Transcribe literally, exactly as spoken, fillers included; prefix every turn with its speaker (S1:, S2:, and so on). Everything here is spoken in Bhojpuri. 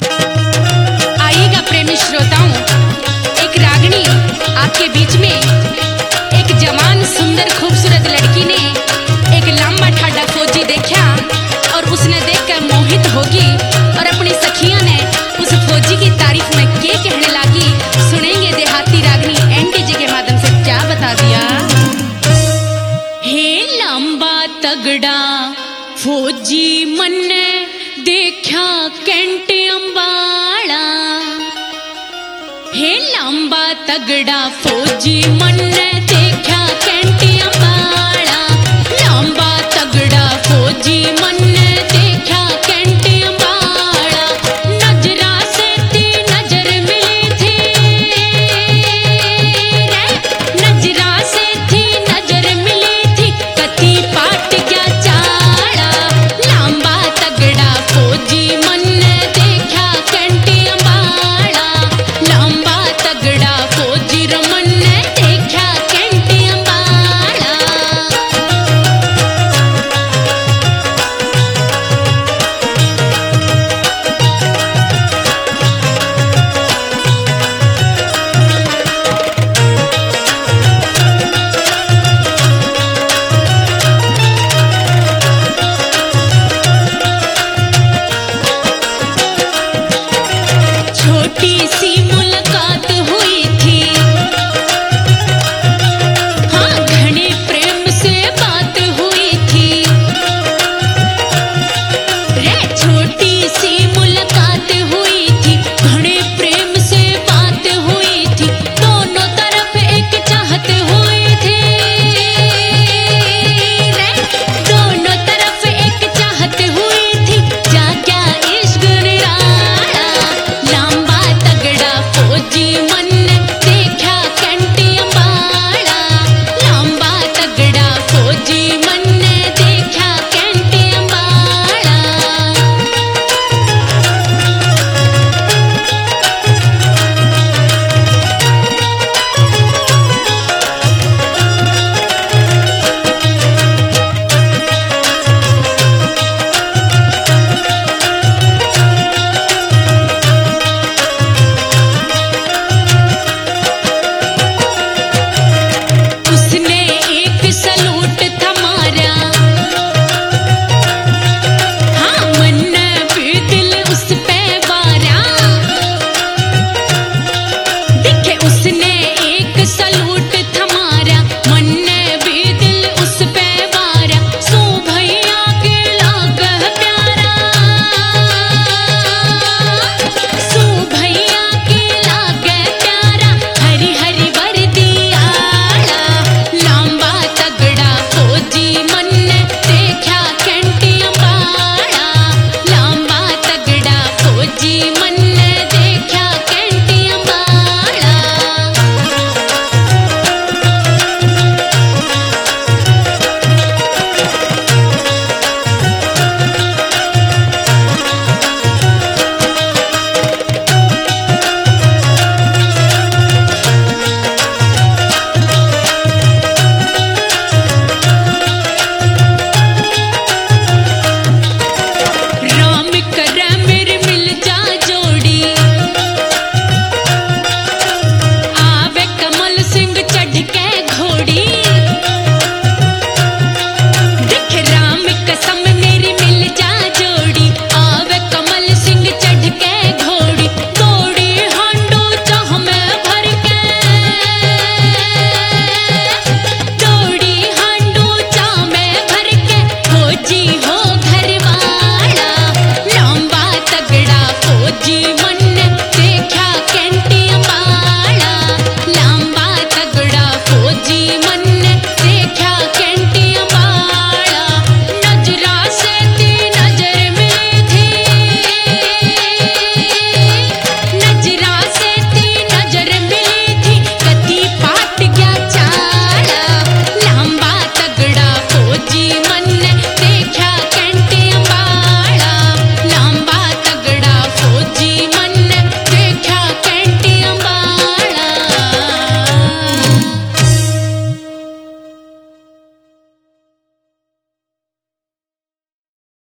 S1: आइएगा प्रेमी श्रोताओं, एक रागिनी आपके बीच में। एक जवान सुंदर खूबसूरत लड़की ने एक लंबा ठाडा फौजी देखा और उसने देखकर मोहित होगी और अपनी सखियां ने उस फौजी की तारीफ में क्या कहने लगी। सुनेंगे देहाती रागिनी एनडीजे के माध्यम से क्या बता दिया। हे लंबा तगड़ा फौजी मन ने देखा कैंट अंबाड़ा। हे लंबा तगड़ा फौजी मन ने देखा